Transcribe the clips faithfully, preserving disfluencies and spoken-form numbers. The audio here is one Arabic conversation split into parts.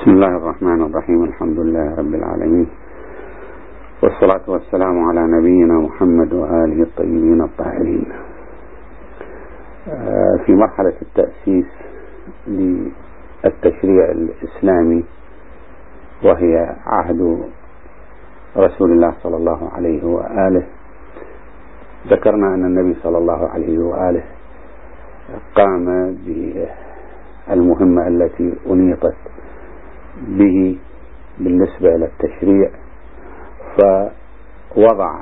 بسم الله الرحمن الرحيم. الحمد لله رب العالمين، والصلاة والسلام على نبينا محمد وآله الطيبين الطاهرين. في مرحلة التأسيس للتشريع الإسلامي، وهي عهد رسول الله صلى الله عليه وآله، ذكرنا أن النبي صلى الله عليه وآله قام بالمهمة التي أنيطت به بالنسبة إلى التشريع، فوضع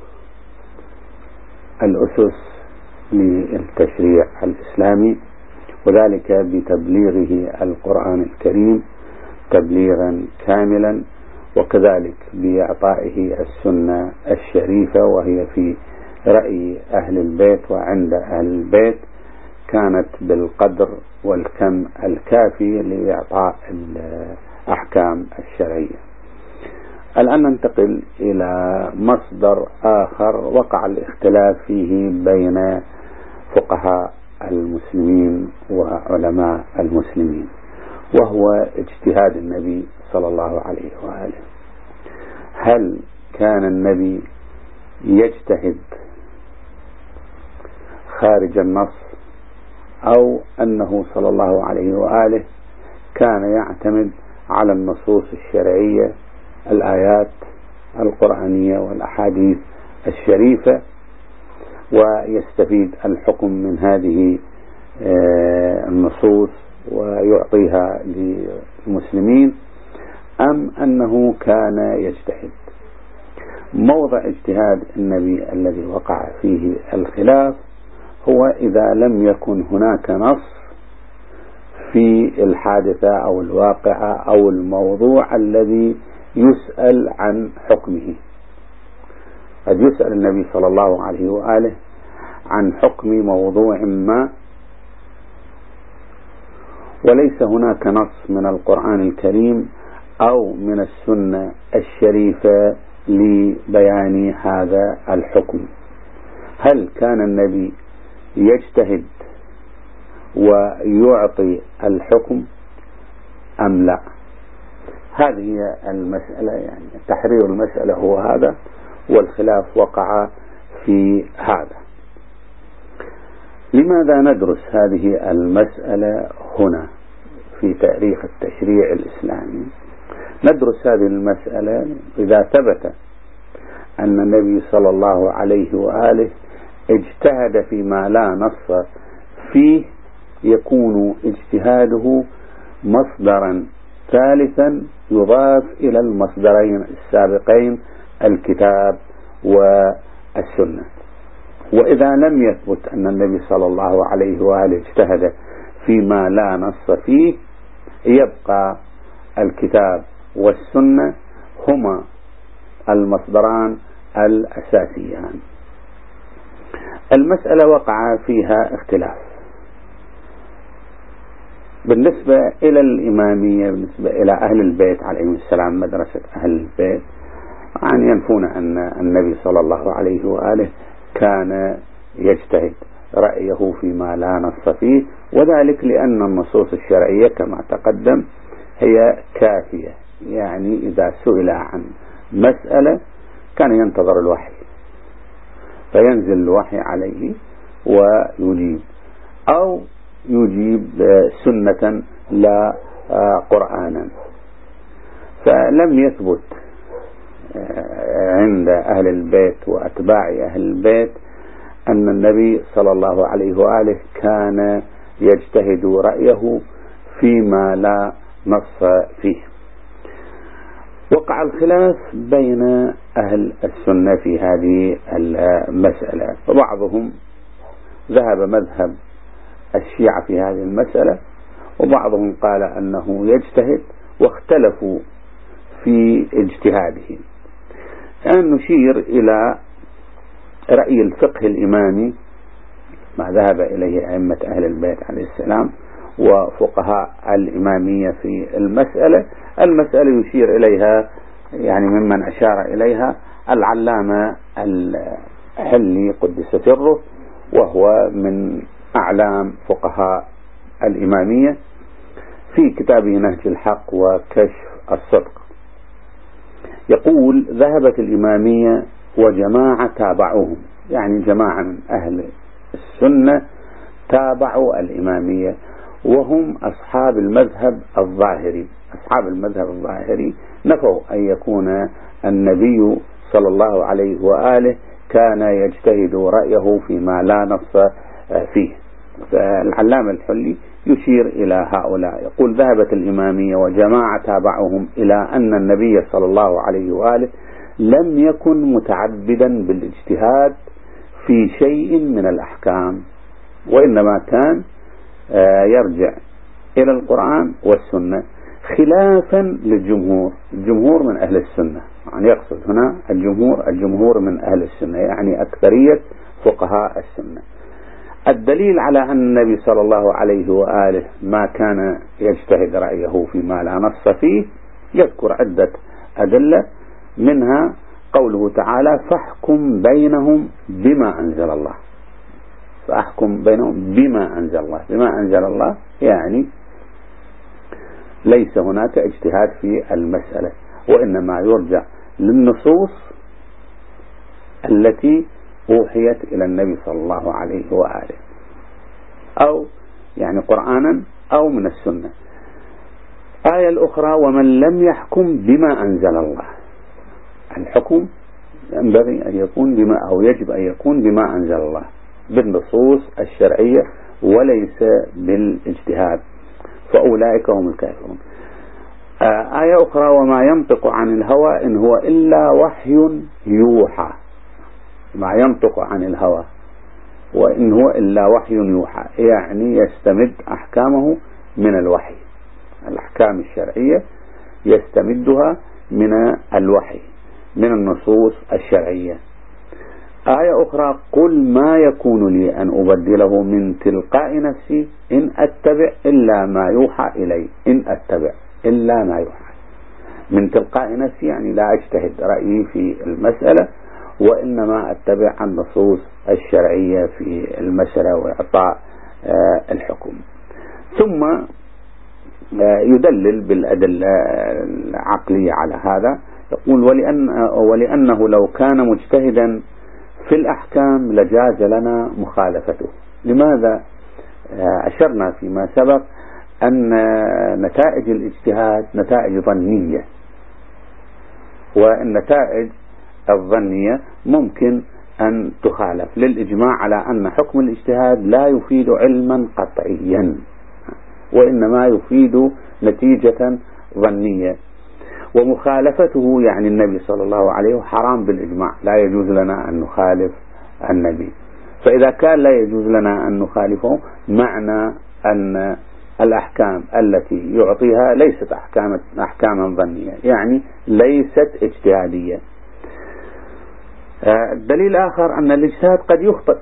الأسس للتشريع الإسلامي، وذلك بتبليغه القرآن الكريم تبليغا كاملا، وكذلك بإعطائه السنة الشريفة، وهي في رأي أهل البيت وعند أهل البيت كانت بالقدر والكم الكافي لإعطاء الأحكام الشرعية. الآن ننتقل إلى مصدر آخر وقع الاختلاف فيه بين فقهاء المسلمين وعلماء المسلمين، وهو اجتهاد النبي صلى الله عليه وآله. هل كان النبي يجتهد خارج النص، أو أنه صلى الله عليه وآله كان يعتمد على النصوص الشرعية، الآيات القرآنية والأحاديث الشريفة، ويستفيد الحكم من هذه النصوص ويعطيها للمسلمين، أم أنه كان يجتهد؟ موضع اجتهاد النبي الذي وقع فيه الخلاف هو إذا لم يكن هناك نص في الحادثة أو الواقعة أو الموضوع الذي يسأل عن حكمه. قد يسأل النبي صلى الله عليه وآله عن حكم موضوع ما، وليس هناك نص من القرآن الكريم أو من السنة الشريفة لبيان هذا الحكم. هل كان النبي يجتهد ويعطي الحكم أم لا؟ هذه هي المسألة، يعني تحرير المسألة هو هذا، والخلاف وقع في هذا. لماذا ندرس هذه المسألة هنا في تاريخ التشريع الإسلامي؟ ندرس هذه المسألة إذا ثبت أن النبي صلى الله عليه وآله اجتهد فيما لا نص فيه، يكون اجتهاده مصدرا ثالثا يضاف إلى المصدرين السابقين الكتاب والسنة. وإذا لم يثبت أن النبي صلى الله عليه وآله اجتهد فيما لا نص فيه، يبقى الكتاب والسنة هما المصدران الأساسيان. المسألة وقع فيها اختلاف بالنسبة إلى الإمامية، بالنسبة إلى أهل البيت عليهم السلام، مدرسة أهل البيت، يعني ينفون أن النبي صلى الله عليه وآله كان يجتهد رأيه فيما لا نص فيه، وذلك لأن النصوص الشرعية كما تقدم هي كافية. يعني إذا سئل عن مسألة كان ينتظر الوحي، فينزل الوحي عليه ويجيب، أو يجيب سنة لا قرآنا. فلم يثبت عند أهل البيت وأتباع أهل البيت أن النبي صلى الله عليه وآله كان يجتهد رأيه فيما لا نص فيه. وقع الخلاف بين أهل السنة في هذه المسألة، وبعضهم ذهب مذهب الشيعة في هذه المسألة، وبعضهم قال أنه يجتهد، واختلفوا في اجتهاده. الآن نشير إلى رأي الفقه الإمامي، ما ذهب إليه أئمة أهل البيت عليه السلام وفقهاء الإمامية في المسألة. المسألة يشير إليها، يعني ممن أشار إليها العلامة الحلي قدس سره، وهو من أعلام فقهاء الإمامية، في كتابه نهج الحق وكشف الصدق يقول: ذهبت الإمامية وجماعة تابعوهم، يعني جماعة من أهل السنة تابعوا الإمامية، وهم أصحاب المذهب الظاهري. أصحاب المذهب الظاهري نفوا أن يكون النبي صلى الله عليه وآله كان يجتهد رأيه فيما لا نص فيه. فالعلامة الحلي يشير إلى هؤلاء، يقول: ذهبت الإمامية وجماعة تابعهم إلى أن النبي صلى الله عليه وآله لم يكن متعبدا بالاجتهاد في شيء من الأحكام، وإنما كان يرجع إلى القرآن والسنة، خلافا للجمهور. الجمهور من أهل السنة، يعني يقصد هنا الجمهور الجمهور من أهل السنة، يعني أكثرية فقهاء السنة. الدليل على أن النبي صلى الله عليه وآله ما كان يجتهد رأيه فيما لا نص فيه، يذكر عدة أدلة، منها قوله تعالى: فاحكم بينهم بما أنزل الله. فاحكم بينهم بما أنزل الله، بما أنزل الله يعني ليس هناك اجتهاد في المسألة، وإنما يرجع للنصوص التي أوحيت إلى النبي صلى الله عليه وآله، أو يعني قرآنا أو من السنة. آية الأخرى: ومن لم يحكم بما أنزل الله. الحكم ينبغي أن يكون بما أو يجب أن يكون بما أنزل الله، بالنصوص الشرعية وليس بالاجتهاد، فأولئك هم الكافرون. آية أخرى: وما ينطق عن الهوى إن هو إلا وحي يوحى. ما ينطق عن الهوى وإن هو إلا وحي يوحى، يعني يستمد أحكامه من الوحي. الأحكام الشرعية يستمدها من الوحي، من النصوص الشرعية. آية أخرى: قل ما يكون لي أن أبدله من تلقاء نفسي إن أتبع إلا ما يوحى إلي. إن أتبع إلا ما يوحى، من تلقاء نفسي يعني لا أجتهد رأيي في المسألة، وإنما أتبع النصوص الشرعية في المسألة وإعطاء الحكم. ثم يدلل بالأدلة العقلية على هذا، يقول: ولأن ولأنه لو كان مجتهدا في الأحكام لجاز لنا مخالفته. لماذا؟ أشرنا فيما سبق أن نتائج الاجتهاد نتائج ظنية، والنتائج الظنية ممكن أن تخالف، للإجماع على أن حكم الاجتهاد لا يفيد علما قطعيا، وإنما يفيد نتيجة ظنية. ومخالفته يعني النبي صلى الله عليه وسلم حرام بالإجماع، لا يجوز لنا أن نخالف النبي. فإذا كان لا يجوز لنا أن نخالفه، معنى أن الأحكام التي يعطيها ليست أحكام أحكاما ظنية، يعني ليست اجتهادية. الدليل الآخر أن الاجتهاد قد يخطئ.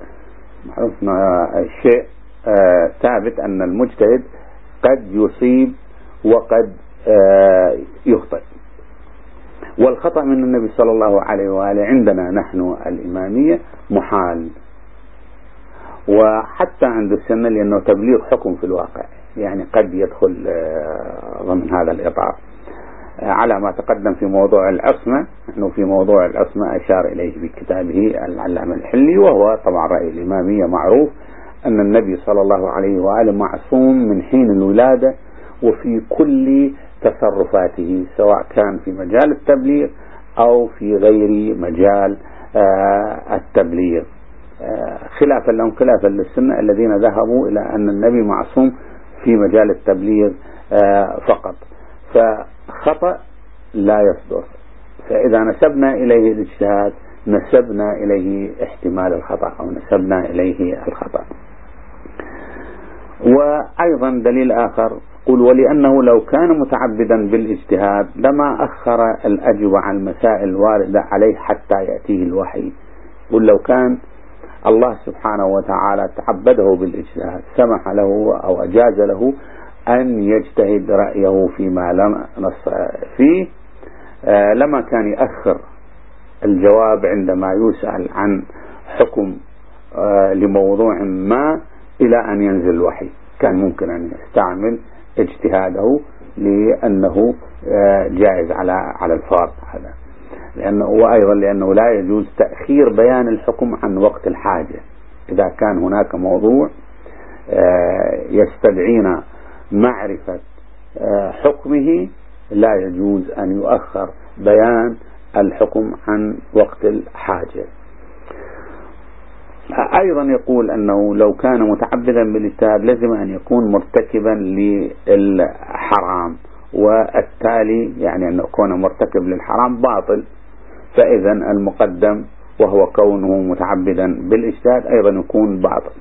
الشيء ثابت أن المجتهد قد يصيب وقد يخطئ. والخطأ من النبي صلى الله عليه وآله عندنا نحن الإمامية محال، وحتى عند السنة، لأنه تبليغ حكم في الواقع، يعني قد يدخل ضمن هذا الإطار. على ما تقدم في موضوع العصمة، نحن في موضوع العصمة أشار إليه بكتابه العلامة الحلي، وهو طبعا رأي الإمامية معروف أن النبي صلى الله عليه وآله معصوم من حين الولادة وفي كل تصرفاته، سواء كان في مجال التبليغ أو في غير مجال التبليغ، خلافا لهم خلافا للسنة الذين ذهبوا إلى أن النبي معصوم في مجال التبليغ فقط. فخطأ لا يصدر، فإذا نسبنا إليه الاجتهاد نسبنا إليه احتمال الخطأ أو نسبنا إليه الخطأ. وأيضا دليل آخر: قل ولأنه لو كان متعبدا بالاجتهاد لما أخر الأجوبة عن المسائل الواردة عليه حتى يأتيه الوحي. قل لو كان الله سبحانه وتعالى تعبده بالاجتهاد، سمح له أو أجاز له أن يجتهد رأيه فيما لم نص فيه، لما كان يأخر الجواب عندما يسأل عن حكم لموضوع ما إلى أن ينزل الوحي. كان ممكن أن يستعمل اجتهاده لأنه جائز على على الفرض هذا، لأنه وأيضا لأنه لا يجوز تأخير بيان الحكم عن وقت الحاجة. إذا كان هناك موضوع يستدعينا معرفة حكمه لا يجوز أن يؤخر بيان الحكم عن وقت الحاجة. أيضا يقول أنه لو كان متعبدا بالاجتهاد لازم أن يكون مرتكبا للحرام، والتالي يعني أن يكون مرتكب للحرام باطل، فإذا المقدم وهو كونه متعبدا بالاجتهاد أيضا يكون باطل.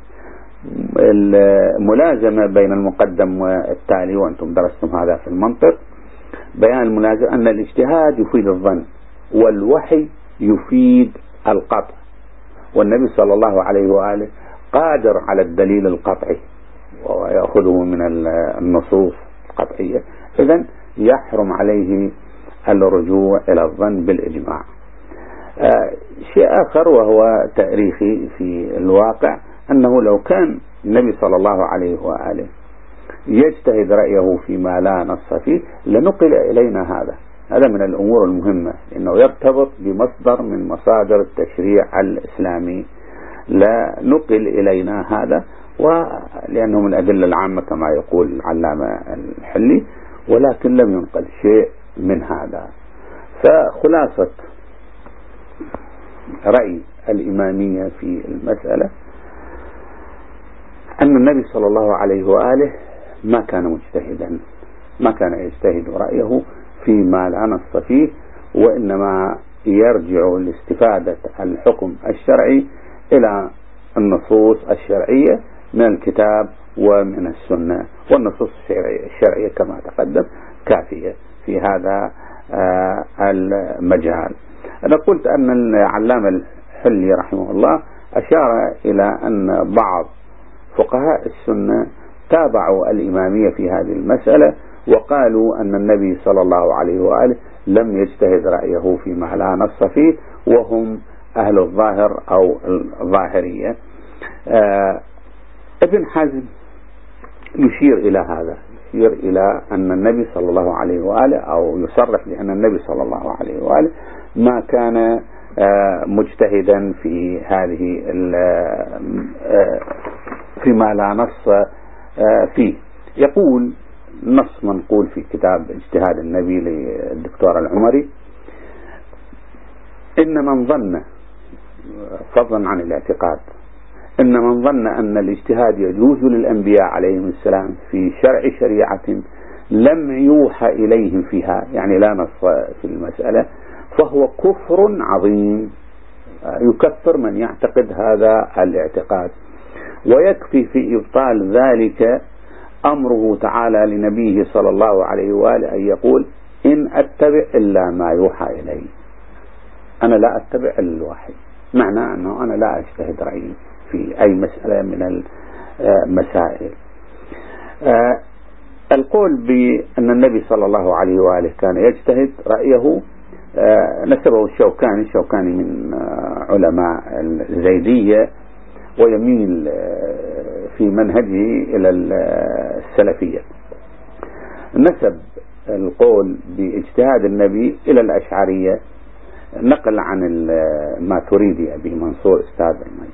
الملازمة بين المقدم والتالي، وأنتم درستم هذا في المنطق، بيان الملازمة أن الاجتهاد يفيد الظن والوحي يفيد القطع، والنبي صلى الله عليه وآله قادر على الدليل القطعي ويأخذه من النصوص القطعية، إذن يحرم عليه الرجوع إلى الظن بالإجماع. آه شيء آخر وهو تاريخي في الواقع، أنه لو كان النبي صلى الله عليه وآله يجتهد رأيه فيما لا نص فيه لنقل إلينا هذا هذا من الأمور المهمة، إنه يرتبط بمصدر من مصادر التشريع الإسلامي، لا نقل إلينا هذا، ولأنه من الأدلة العامة كما يقول العلامة الحلي، ولكن لم ينقل شيء من هذا. فخلاصة رأي الإمامية في المسألة أن النبي صلى الله عليه وآله ما كان مجتهدا، ما كان يجتهد رأيه فيما لا نص فيه، وإنما يرجع لاستفادة الحكم الشرعي إلى النصوص الشرعية من الكتاب ومن السنة، والنصوص الشرعية كما تقدم كافية في هذا المجال. أنا قلت أن العلامة الحلي رحمه الله أشار إلى أن بعض فقهاء السنة تابعوا الإمامية في هذه المسألة وقالوا أن النبي صلى الله عليه وآله لم يجتهد رأيه فيما لا نص فيه، وهم أهل الظاهر أو الظاهرية. آه ابن حزم يشير إلى هذا، يشير إلى أن النبي صلى الله عليه وآله أو يصرح بأن النبي صلى الله عليه وآله ما كان آه مجتهدا في هذه آه فيما لا نص آه فيه. يقول نص منقول في كتاب اجتهاد النبي للدكتور العمري: إن من ظن، فضلا عن الاعتقاد، إن من ظن أن الاجتهاد يجوز للأنبياء عليهم السلام في شرع شريعة لم يوحى إليهم فيها، يعني لا نص في المسألة، فهو كفر عظيم يكفر من يعتقد هذا الاعتقاد. ويكفي في إبطال ذلك أمره تعالى لنبيه صلى الله عليه وآله أن يقول: إن أتبع إلا ما يوحى إلي. أنا لا أتبع إلا الوحي، معنى أنه أنا لا أجتهد رأيي في أي مسألة من المسائل. القول بأن النبي صلى الله عليه وآله كان يجتهد رأيه نسبه الشوكاني، الشوكاني من علماء الزيدية ويميل في منهجه إلى السلفية. نسب القول باجتهاد النبي إلى الأشعرية، نقل عن الماتريدي أبي منصور أستاذ المي،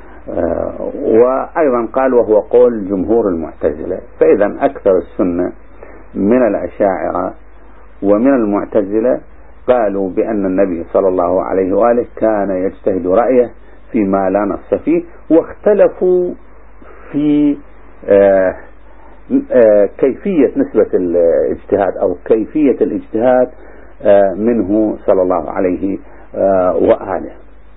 وأيضا قال وهو قول جمهور المعتزلة. فإذا أكثر السنة من الأشاعرة ومن المعتزلة قالوا بأن النبي صلى الله عليه وآله كان يجتهد رأيه فيما لا نص فيه، واختلفوا في آآ آآ كيفية نسبة الاجتهاد أو كيفية الاجتهاد منه صلى الله عليه وآله.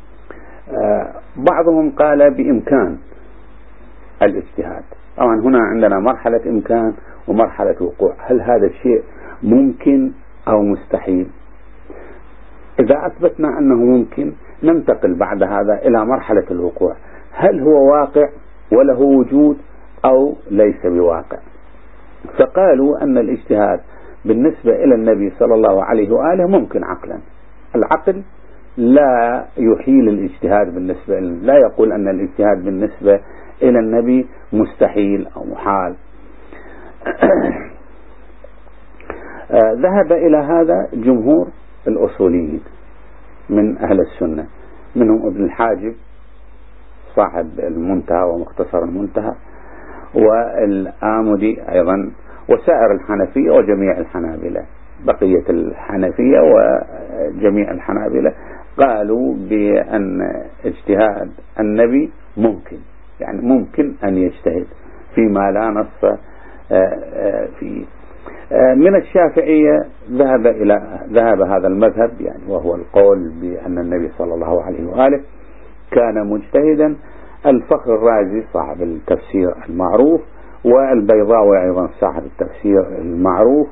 بعضهم قال بإمكان الاجتهاد. طبعا هنا عندنا مرحلة إمكان ومرحلة وقوع، هل هذا الشيء ممكن أو مستحيل؟ إذا أثبتنا أنه ممكن ننتقل بعد هذا إلى مرحلة الوقوع، هل هو واقع وله وجود أو ليس بواقع؟ فقالوا أن الاجتهاد بالنسبة إلى النبي صلى الله عليه وآله ممكن عقلا. العقل لا يحيل الاجتهاد بالنسبة إلى، لا يقول أن الاجتهاد بالنسبة إلى النبي مستحيل أو محال. ذهب إلى هذا جمهور الأصوليين من أهل السنة، منهم ابن الحاجب صاحب المنتهى ومختصر المنتهى، والآمدي أيضا، وسائر الحنفية وجميع الحنابلة. بقية الحنفية وجميع الحنابلة قالوا بأن اجتهاد النبي ممكن، يعني ممكن أن يجتهد فيما لا نص فيه. من الشافعية ذهب إلى ذهب هذا المذهب، يعني وهو القول بأن النبي صلى الله عليه وآله كان مجتهدا. الفخر الرازي صاحب التفسير المعروف، والبيضاوي أيضا صاحب التفسير المعروف،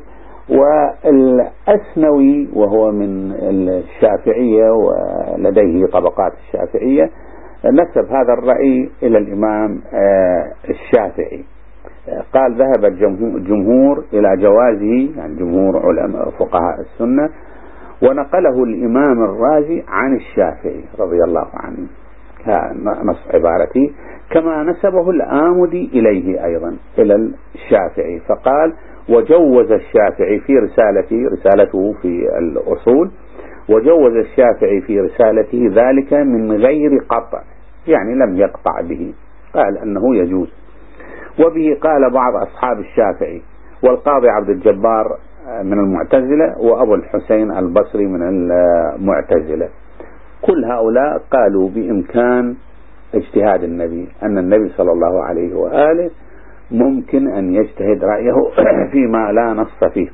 والأسنوي وهو من الشافعية ولديه طبقات الشافعية نسب هذا الرأي إلى الإمام الشافعي. قال ذهب الجمهور إلى جوازه، يعني جمهور علماء فقهاء السنة، ونقله الإمام الرازي عن الشافعي رضي الله عنه، نص عبارته، كما نسبه الآمدي إليه أيضا إلى الشافعي. فقال: وجوز الشافعي في رسالته رسالته في الأصول وجوز الشافعي في رسالته ذلك من غير قطع، يعني لم يقطع به، قال أنه يجوز. وبه قال بعض أصحاب الشافعي، والقاضي عبد الجبار من المعتزلة، وأبو الحسين البصري من المعتزلة. كل هؤلاء قالوا بإمكان اجتهاد النبي، أن النبي صلى الله عليه وآله ممكن أن يجتهد رأيه فيما لا نص فيه.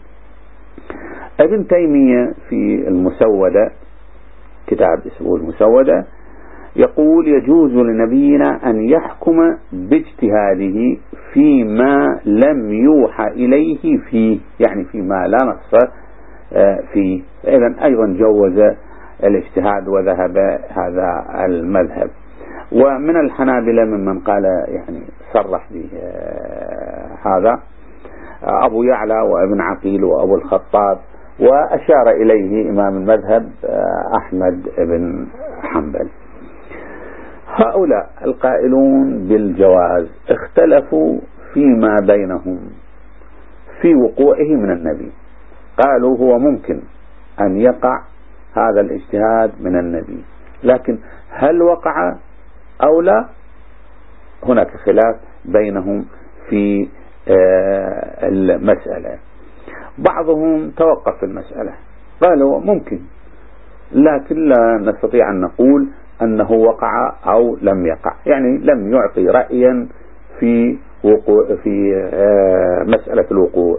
ابن تيمية في المسودة، كتاب اسمه المسودة، يقول: يجوز لنبينا أن يحكم باجتهاده فيما لم يوحى إليه فيه، يعني فيما لا نص فيه. إذن أيضا جوز الاجتهاد وذهب هذا المذهب. ومن الحنابلة ممن قال يعني صرح به هذا أبو يعلى وابن عقيل وأبو الخطاب، وأشار إليه إمام المذهب أحمد بن حنبل. هؤلاء القائلون بالجواز اختلفوا فيما بينهم في وقوعه من النبي. قالوا هو ممكن أن يقع هذا الاجتهاد من النبي، لكن هل وقع أو لا؟ هناك خلاف بينهم في المسألة. بعضهم توقف في المسألة، قالوا ممكن، لكن لا نستطيع أن نقول أنه وقع أو لم يقع، يعني لم يعطي رأيا في وقوع في مسألة الوقوع.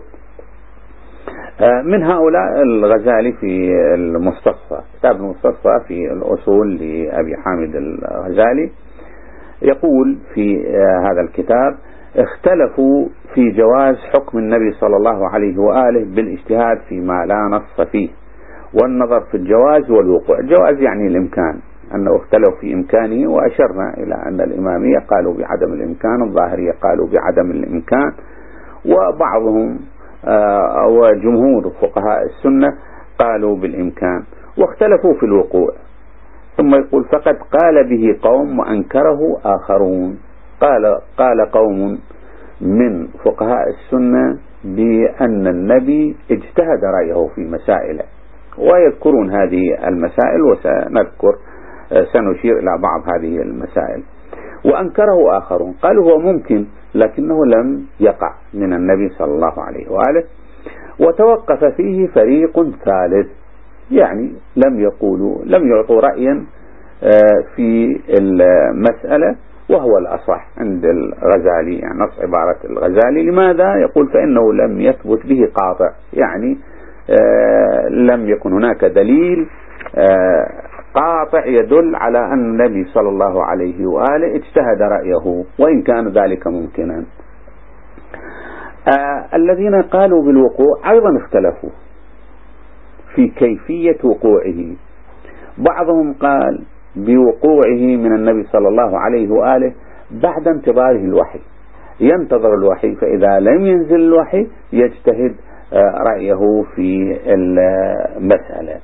من هؤلاء الغزالي في المستصفى، كتاب المستصفى في الأصول لأبي حامد الغزالي، يقول في هذا الكتاب: اختلفوا في جواز حكم النبي صلى الله عليه وآله بالاجتهاد فيما لا نص فيه، والنظر في الجواز والوقوع. الجواز يعني الإمكان، أنه اختلفوا في إمكانه، وأشرنا إلى أن الإمامية قالوا بعدم الإمكان، الظاهرية قالوا بعدم الإمكان، وبعضهم آه وجمهور فقهاء السنة قالوا بالإمكان، واختلفوا في الوقوع. ثم يقول: فقد قال به قوم وأنكره آخرون. قال قال قوم من فقهاء السنة بأن النبي اجتهد رأيه في مسائل، ويذكرون هذه المسائل، وسنذكر سنشير إلى بعض هذه المسائل. وأنكره آخرون، قالوا هو ممكن لكنه لم يقع من النبي صلى الله عليه وآله. وتوقف فيه فريق ثالث، يعني لم يقولوا لم يعطوا رأيا في المسألة، وهو الأصح عند الغزالي، يعني نص عبارة الغزالي. لماذا؟ يقول: فإنه لم يثبت به قاطع، يعني لم يكن هناك دليل قاطع يدل على أن النبي صلى الله عليه وآله اجتهد رأيه، وإن كان ذلك ممكنا. آه الذين قالوا بالوقوع أيضا اختلفوا في كيفية وقوعه. بعضهم قال بوقوعه من النبي صلى الله عليه وآله بعد انتظاره الوحي، ينتظر الوحي، فإذا لم ينزل الوحي يجتهد آه رأيه في المسألة.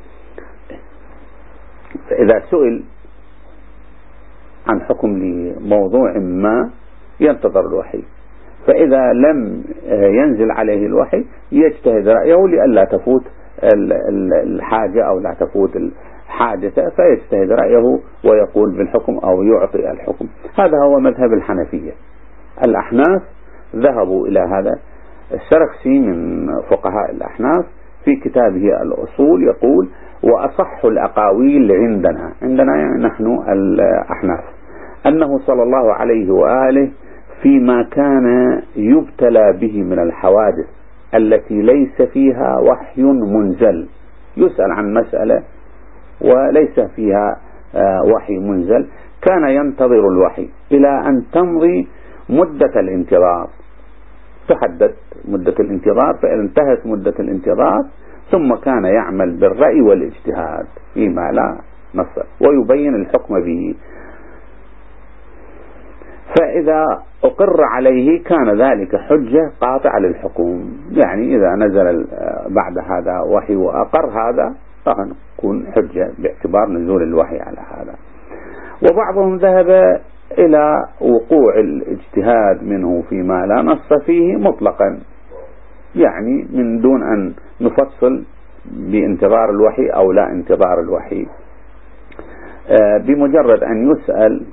فإذا سئل عن حكم لموضوع ما ينتظر الوحي، فإذا لم ينزل عليه الوحي يجتهد رأيه لئلا تفوت الحاجة أو لا تفوت الحادثة، فيجتهد رأيه ويقول بالحكم أو يعطي الحكم. هذا هو مذهب الحنفية. الأحناف ذهبوا إلى هذا. السرخسي من فقهاء الأحناف في كتابه الأصول يقول: وأصح الأقاويل عندنا عندنا يعني نحن الأحناف أنه صلى الله عليه وآله فيما كان يبتلى به من الحوادث التي ليس فيها وحي منزل، يسأل عن مسألة وليس فيها وحي منزل، كان ينتظر الوحي إلى أن تمضي مدة الانتظار، تحدد مدة الانتظار، فإذا انتهت مدة الانتظار ثم كان يعمل بالرأي والاجتهاد فيما لا نص ويبين الحكم به، فإذا أقر عليه كان ذلك حجة قاطعة للحكم. يعني إذا نزل بعد هذا وحي وأقر هذا فنكون حجة باعتبار نزول الوحي على هذا. وبعضهم ذهب إلى وقوع الاجتهاد منه فيما لا نص فيه مطلقا، يعني من دون أن نفصل بانتظار الوحي أو لا انتظار الوحي، بمجرد أن يسأل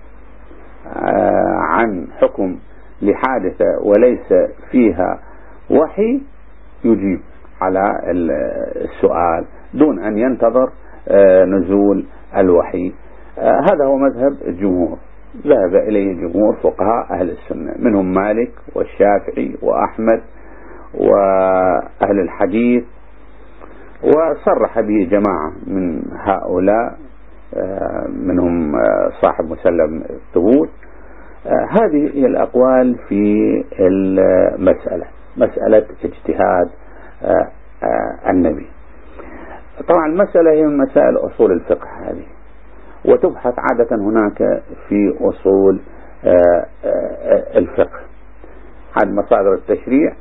عن حكم لحادثة وليس فيها وحي يجيب على السؤال دون أن ينتظر نزول الوحي. هذا هو مذهب الجمهور، ذهب إليه جمهور فقهاء أهل السنة، منهم مالك والشافعي وأحمد وأهل الحديث، وصرح به جماعة من هؤلاء منهم صاحب مسلم الثبوت. هذه هي الأقوال في المسألة، مسألة اجتهاد النبي. طبعا المسألة هي من مسائل أصول الفقه هذه، وتبحث عادة هناك في أصول الفقه عن مصادر التشريع.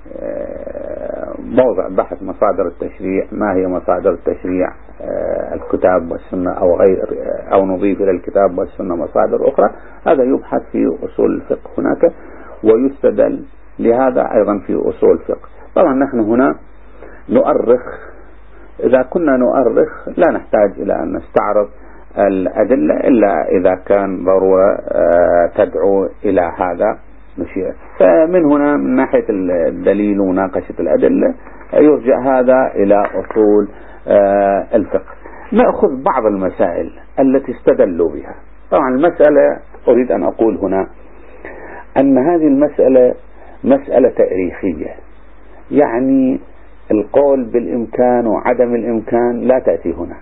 موضع بحث مصادر التشريع، ما هي مصادر التشريع، الكتاب والسنة أو غير، أو نضيف إلى الكتاب والسنة مصادر أخرى، هذا يبحث في أصول الفقه هناك، ويستدل لهذا أيضا في أصول الفقه. طبعا نحن هنا نؤرخ، إذا كنا نؤرخ لا نحتاج إلى أن نستعرض الأدلة إلا إذا كان ضرورة تدعو إلى هذا نشير. فمن هنا من ناحية الدليل ومناقشة الأدلة يرجع هذا إلى أصول الفقه. نأخذ بعض المسائل التي استدلوا بها. طبعا المسألة أريد أن أقول هنا أن هذه المسألة مسألة تاريخية، يعني القول بالإمكان وعدم الإمكان لا تأتي هنا.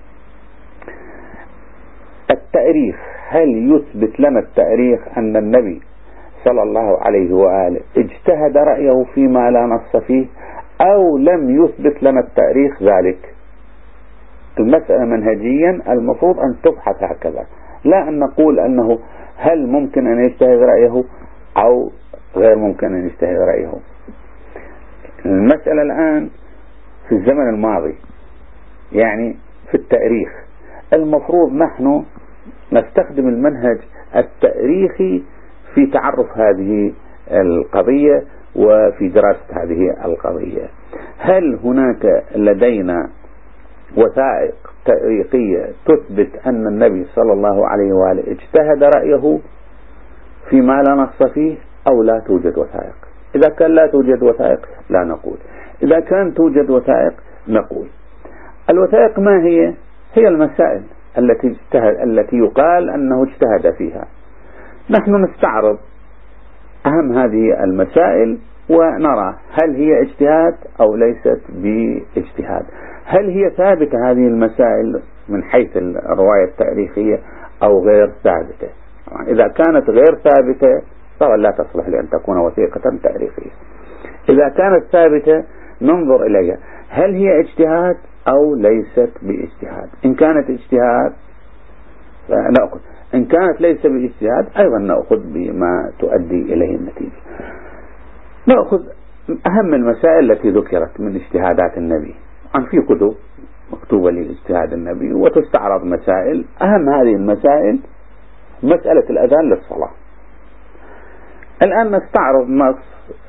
التاريخ، هل يثبت لنا التاريخ أن النبي صلى الله عليه وآله اجتهد رأيه فيما لا نص فيه، أو لم يثبت لنا التاريخ ذلك؟ المسألة منهجيا المفروض أن تبحث هكذا، لا أن نقول أنه هل ممكن أن يجتهد رأيه أو غير ممكن أن يجتهد رأيه. المسألة الآن في الزمن الماضي، يعني في التاريخ، المفروض نحن نستخدم المنهج التاريخي في تعرف هذه القضية وفي دراسة هذه القضية. هل هناك لدينا وثائق تاريخية تثبت أن النبي صلى الله عليه وآله اجتهد رأيه فيما لا نص فيه، أو لا توجد وثائق؟ إذا كان لا توجد وثائق لا نقول، إذا كان توجد وثائق نقول. الوثائق ما هي؟ هي المسائل التي اجتهد التي يقال أنه اجتهد فيها. نحن نستعرض أهم هذه المسائل ونرى هل هي اجتهاد أو ليست باجتهاد، هل هي ثابتة هذه المسائل من حيث الرواية التاريخية أو غير ثابتة. إذا كانت غير ثابتة فلا لا تصلح لأن تكون وثيقة تاريخية. إذا كانت ثابتة ننظر إليها هل هي اجتهاد أو ليست باجتهاد. إن كانت اجتهاد نأخذ، إن كانت ليس باجتهاد أيضا نأخذ بما تؤدي إليه النتيجة. نأخذ أهم المسائل التي ذكرت من اجتهادات النبي. عن في كتب مكتوبة لاجتهاد النبي وتستعرض مسائل. أهم هذه المسائل مسألة الأذان للصلاة. الآن نستعرض نص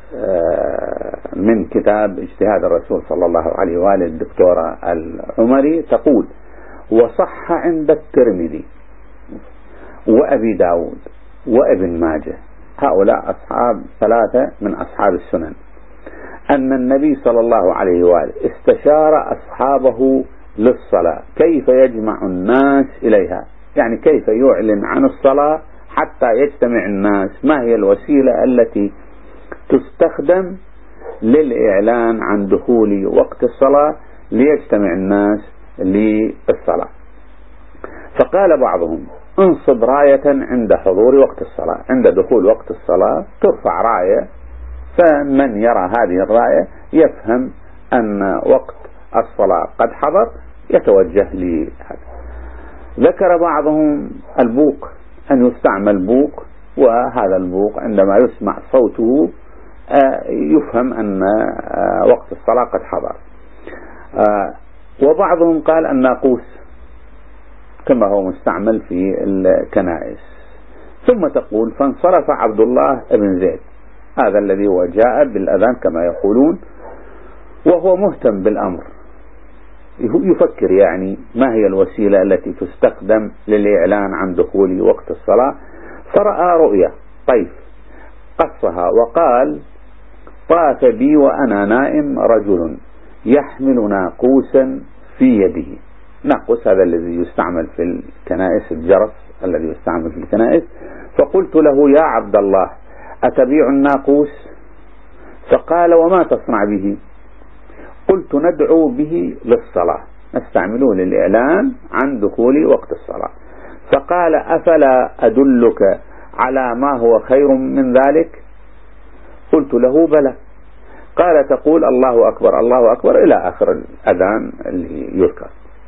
من كتاب اجتهاد الرسول صلى الله عليه وآله الدكتورة العمري، تقول: وصح عند الترمذي وأبي داود وابن ماجه، هؤلاء أصحاب ثلاثة من أصحاب السنن، أن النبي صلى الله عليه وآله استشار أصحابه للصلاة كيف يجمع الناس إليها، يعني كيف يعلن عن الصلاة حتى يجتمع الناس، ما هي الوسيلة التي تستخدم للإعلان عن دخول وقت الصلاة ليجتمع الناس للصلاة. فقال بعضهم: انصب راية عند حضور وقت الصلاة، عند دخول وقت الصلاة ترفع راية، فمن يرى هذه الراية يفهم أن وقت الصلاة قد حضر يتوجه لهذا. ذكر بعضهم البوق، أن يستعمل بوق، وهذا البوق عندما يسمع صوته يفهم أن وقت الصلاة قد حضر. وبعضهم قال الناقوس كما هو مستعمل في الكنائس. ثم تقول: فانصرف عبد الله بن زيد، هذا الذي هو جاء بالأذان كما يقولون، وهو مهتم بالأمر، يفكر يعني ما هي الوسيلة التي تستخدم للإعلان عن دخول وقت الصلاة، فرأى رؤيا طيف قصها وقال: طاف بي وأنا نائم رجل يحمل ناقوسا في يده. ناقوس هذا الذي يستعمل في الكنائس، الجرس الذي يستعمل في الكنائس. فقلت له: يا عبد الله، أتبيع الناقوس؟ فقال: وما تصنع به؟ قلت: ندعو به للصلاة، نستعمله للإعلان عن دخول وقت الصلاة. فقال: أفلا أدلك على ما هو خير من ذلك؟ قلت له: بلى. قال: تقول الله أكبر الله أكبر إلى آخر الأذان اللي يذكر.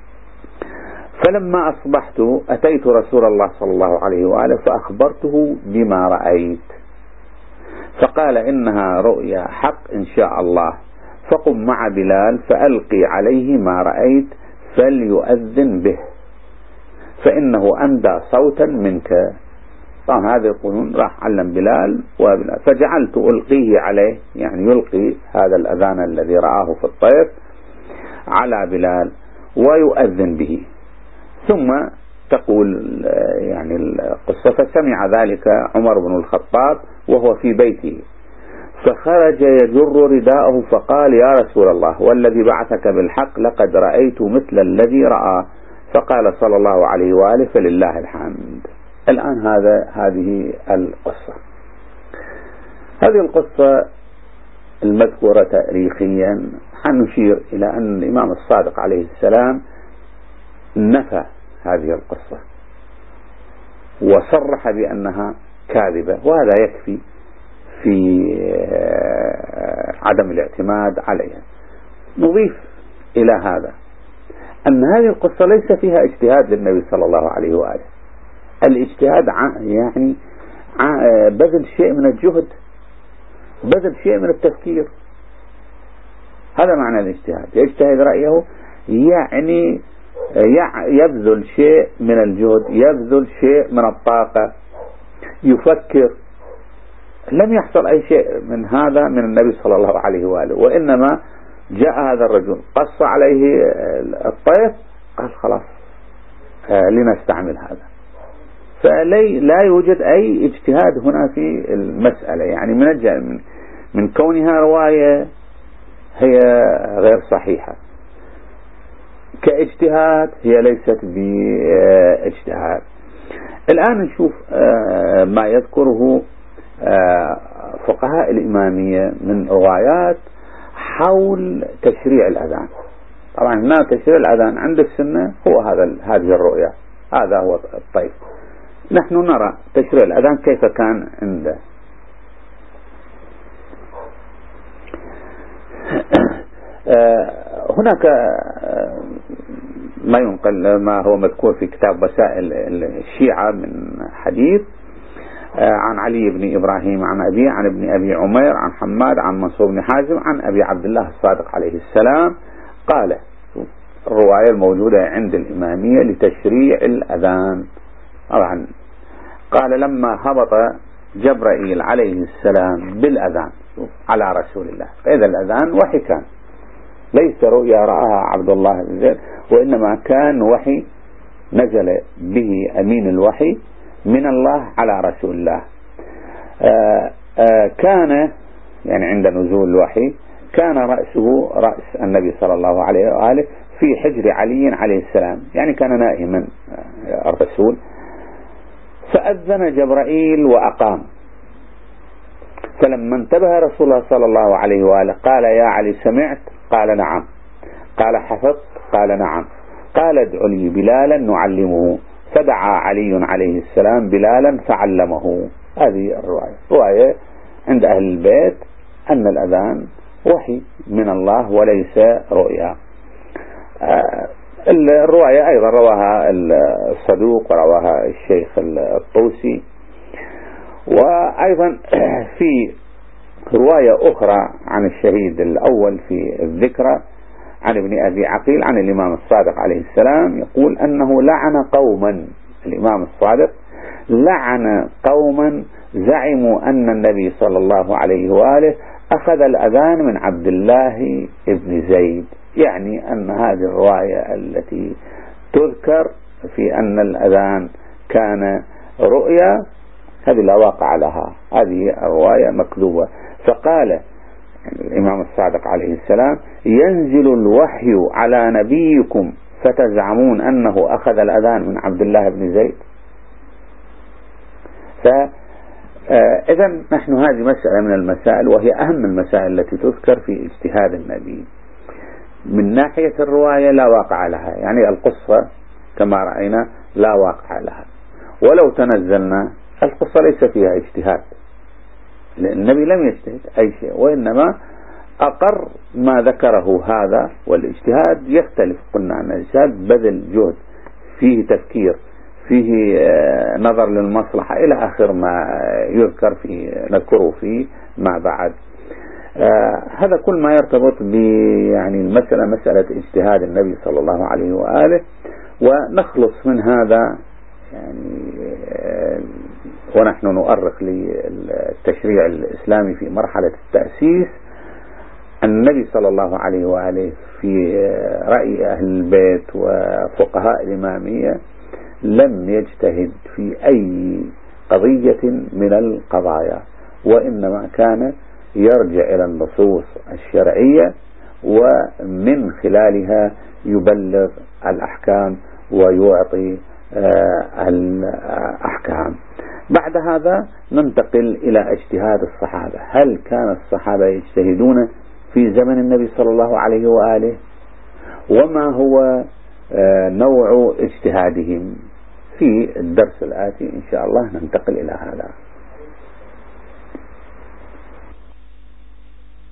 فلما أصبحت أتيت رسول الله صلى الله عليه وآله فأخبرته بما رأيت، فقال: إنها رؤيا حق إن شاء الله، فقم مع بلال فألقي عليه ما رأيت فليؤذن به فإنه أندى صوتا منك. طبعا هذا يقولون راح علم بلال وبلال، فجعلت ألقيه عليه، يعني يلقي هذا الأذان الذي رآه في الطير على بلال ويؤذن به. ثم تقول يعني القصة: فسمع ذلك عمر بن الخطاب وهو في بيته، فخرج يجر رداءه فقال: يا رسول الله، والذي بعثك بالحق لقد رأيت مثل الذي رأى. فقال صلى الله عليه وآله: فلله الحمد. الآن هذا هذه القصة هذه القصة المذكورة تاريخيا، حنشير إلى أن الإمام الصادق عليه السلام نفى هذه القصة وصرح بأنها كاذبة، وهذا يكفي في عدم الاعتماد عليها. نضيف إلى هذا أن هذه القصة ليس فيها اجتهاد للنبي صلى الله عليه وآله. الاجتهاد يعني بذل شيء من الجهد، بذل شيء من التفكير، هذا معنى الاجتهاد. يجتهد رأيه يعني يبذل شيء من الجهد، يبذل شيء من الطاقة، يفكر. لم يحصل أي شيء من هذا من النبي صلى الله عليه وآله، وإنما جاء هذا الرجل قص عليه الطيف، قال: خلاص لنستعمل هذا. فلا يوجد أي اجتهاد هنا في المسألة، يعني من من كونها رواية هي غير صحيحة، كاجتهاد هي ليست باجتهاد. الآن نشوف ما يذكره فقهاء الإمامية من روايات حول تشريع الأذان. طبعا هنا تشريع الأذان عند السنة هو هذا هذه الرؤية، هذا هو الطيب. نحن نرى تشريع الأذان كيف كان عنده. هناك ما ينقل ما هو مذكور في كتاب وسائل الشيعة من حديث عن علي بن إبراهيم عن أبيه عن ابن أبي عمير عن حماد عن منصور بن حازم عن أبي عبد الله الصادق عليه السلام قال، الرواية الموجودة عند الإمامية لتشريع الأذان طبعا، قال: لما هبط جبرائيل عليه السلام بالأذان على رسول الله. فإذا الأذان وحي كان، ليس رؤيا رآها عبد الله بن زيد، وإنما كان وحي نزل به أمين الوحي من الله على رسول الله. آآ آآ كان يعني عند نزول الوحي كان رأسه رأس النبي صلى الله عليه وآله في حجر علي عليه السلام، يعني كان نائما الرسول. فأذن جبرائيل وأقام، فلما انتبه رسول الله صلى الله عليه وآله قال: يا علي سمعت؟ قال: نعم. قال: حفظت؟ قال: نعم. قال: ادع لي بلالا نعلمه. فدعا علي عليه السلام بلالا فعلمه. هذه الرواية، رواية عند أهل البيت أن الأذان وحي من الله وليس رؤيا. الرواية أيضا رواها الصدوق ورواها الشيخ الطوسي. وأيضا في رواية أخرى عن الشهيد الأول في الذكرى عن ابن أبي عقيل عن الإمام الصادق عليه السلام يقول أنه لعن قوما، الإمام الصادق لعن قوما زعموا أن النبي صلى الله عليه وآله أخذ الأذان من عبد الله بن زيد، يعني أن هذه الرواية التي تذكر في أن الأذان كان رؤيا هذه لا واقع لها، هذه الرواية مكذوبة. فقال الإمام الصادق عليه السلام: ينزل الوحي على نبيكم فتزعمون أنه أخذ الأذان من عبد الله بن زيد. فإذا نحن هذه مسألة من المسائل، وهي أهم المسائل التي تذكر في اجتهاد النبي. من ناحية الرواية لا واقع لها، يعني القصة كما رأينا لا واقع لها. ولو تنزلنا القصة ليس فيها اجتهاد، لأن النبي لم يجتهد أي شيء، وإنما أقر ما ذكره هذا. والاجتهاد يختلف، قلنا أن الاجتهاد بذل جهد، فيه تفكير، فيه نظر للمصلحة إلى آخر ما يذكر في نذكره فيه ما بعد. آه هذا كل ما يرتبط ب يعني المسألة مسألة اجتهاد النبي صلى الله عليه وآله. ونخلص من هذا يعني آه ونحن نؤرخ للتشريع الإسلامي في مرحلة التأسيس. النبي صلى الله عليه وآله في رأي أهل البيت وفقهاء الإمامية لم يجتهد في أي قضية من القضايا، وإنما كان يرجع إلى النصوص الشرعية ومن خلالها يبلغ الأحكام ويعطي الأحكام. بعد هذا ننتقل إلى اجتهاد الصحابة. هل كان الصحابة يجتهدون في زمن النبي صلى الله عليه وآله؟ وما هو نوع اجتهادهم؟ في الدرس الآتي إن شاء الله ننتقل إلى هذا.